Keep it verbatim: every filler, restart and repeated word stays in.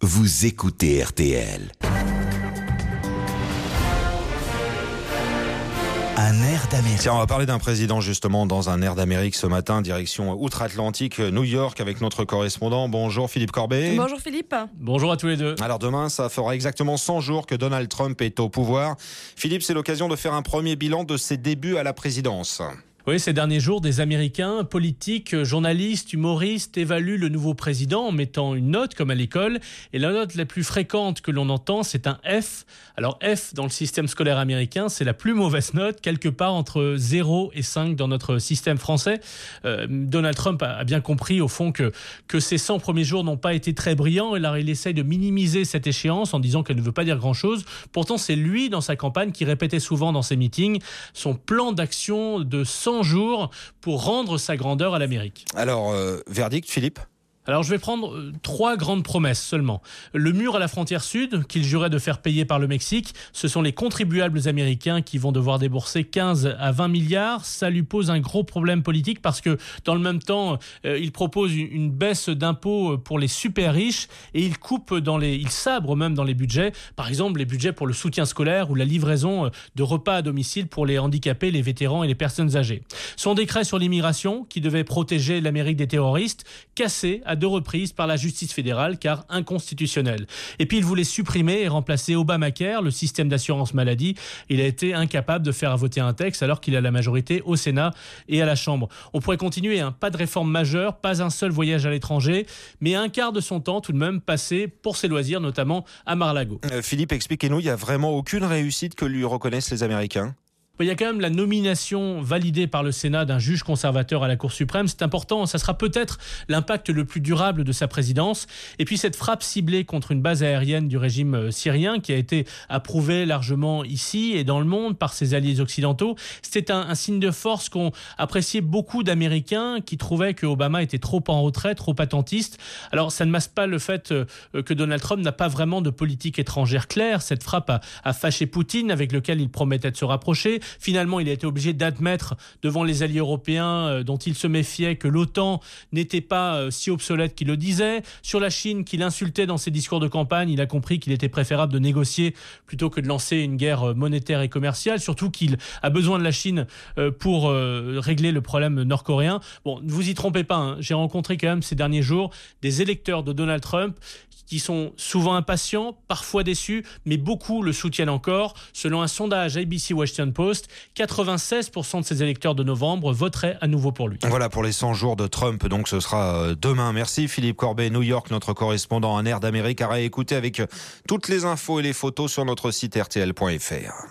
vous écoutez R T L. Un air d'Amérique. Tiens, on va parler d'un président justement dans un air d'Amérique ce matin, direction outre-Atlantique, New York, avec notre correspondant. Bonjour Philippe Corbet. Bonjour Philippe. Bonjour à tous les deux. Alors demain, ça fera exactement cent jours que Donald Trump est au pouvoir. Philippe, c'est l'occasion de faire un premier bilan de ses débuts à la présidence. Oui, ces derniers jours, des Américains, politiques, journalistes, humoristes évaluent le nouveau président en mettant une note comme à l'école. Et la note la plus fréquente que l'on entend, c'est un F. Alors F, dans le système scolaire américain, c'est la plus mauvaise note, quelque part entre zéro et cinq dans notre système français. Euh, Donald Trump a bien compris au fond que, que ces cent premiers jours n'ont pas été très brillants. Et là, il essaye de minimiser cette échéance en disant qu'elle ne veut pas dire grand-chose. Pourtant, c'est lui, dans sa campagne, qui répétait souvent dans ses meetings son plan d'action de cent jours pour rendre sa grandeur à l'Amérique. Alors, euh, verdict, Philippe ? Alors je vais prendre euh, trois grandes promesses seulement. Le mur à la frontière sud, qu'il jurait de faire payer par le Mexique, ce sont les contribuables américains qui vont devoir débourser quinze à vingt milliards. Ça lui pose un gros problème politique parce que dans le même temps, euh, il propose une, une baisse d'impôts pour les super riches et il coupe dans les, il sabre même dans les budgets. Par exemple, les budgets pour le soutien scolaire ou la livraison de repas à domicile pour les handicapés, les vétérans et les personnes âgées. Son décret sur l'immigration, qui devait protéger l'Amérique des terroristes, cassé à deux reprises par la justice fédérale car inconstitutionnel. Et puis il voulait supprimer et remplacer Obamacare, le système d'assurance maladie. Il a été incapable de faire voter un texte alors qu'il a la majorité au Sénat et à la Chambre. On pourrait continuer, hein, pas de réforme majeure, pas un seul voyage à l'étranger, mais un quart de son temps tout de même passé pour ses loisirs, notamment à Mar-a-Lago. Euh, Philippe, expliquez-nous, il n'y a vraiment aucune réussite que lui reconnaissent les Américains ? Il y a quand même la nomination validée par le Sénat d'un juge conservateur à la Cour suprême. C'est important, ça sera peut-être l'impact le plus durable de sa présidence. Et puis cette frappe ciblée contre une base aérienne du régime syrien qui a été approuvée largement ici et dans le monde par ses alliés occidentaux. C'était un, un signe de force qu'ont apprécié beaucoup d'Américains qui trouvaient que Obama était trop en retrait, trop attentiste. Alors ça ne masque pas le fait que Donald Trump n'a pas vraiment de politique étrangère claire. Cette frappe a, a fâché Poutine avec lequel il promettait de se rapprocher. Finalement, il a été obligé d'admettre devant les alliés européens euh, dont il se méfiait que l'OTAN n'était pas euh, si obsolète qu'il le disait. Sur la Chine, qu'il insultait dans ses discours de campagne, il a compris qu'il était préférable de négocier plutôt que de lancer une guerre monétaire et commerciale. Surtout qu'il a besoin de la Chine euh, pour euh, régler le problème nord-coréen. Bon, ne vous y trompez pas, hein. J'ai rencontré quand même ces derniers jours des électeurs de Donald Trump qui sont souvent impatients, parfois déçus, mais beaucoup le soutiennent encore. Selon un sondage A B C Washington Post, quatre-vingt-seize pour cent de ses électeurs de novembre voteraient à nouveau pour lui. Voilà pour les cent jours de Trump, donc ce sera demain. Merci Philippe Corbet, New York, notre correspondant en air d'Amérique, à réécouter avec toutes les infos et les photos sur notre site R T L point F R.